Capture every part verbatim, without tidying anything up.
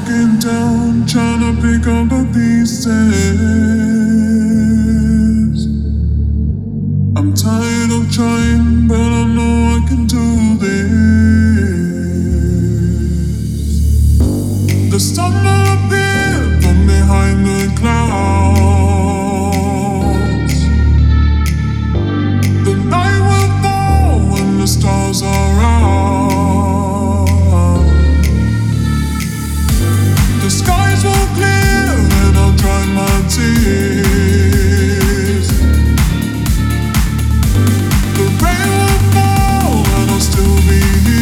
broken down, trying to pick up the pieces. I'm tired of trying, but I know I can do this. The sun will appear from behind the clouds. The night will fall when the stars are out. The skies will clear and I'll dry my tears. The rain will fall and I'll still be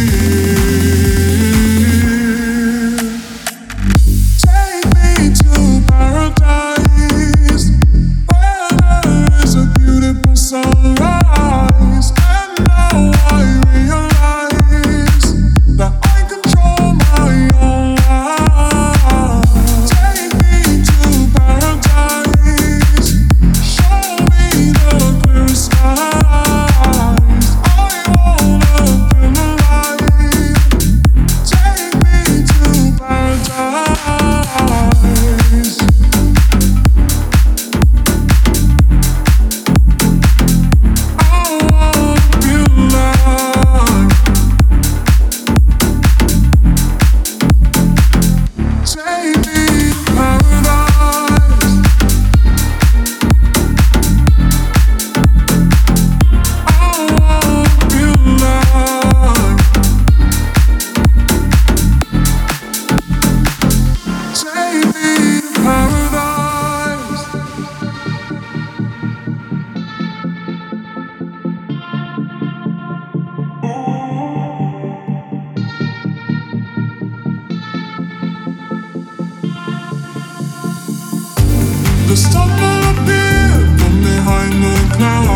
here. Take me to paradise, where there is a beautiful sunrise. And now I realize that I control my own life. Take me to paradise, show me the clear skies. I wanna feel alive. Take me to paradise. I wanna feel alive. Take me to paradise. I wanna feel alive. Take me to paradise. The sun will appear from behind the clouds.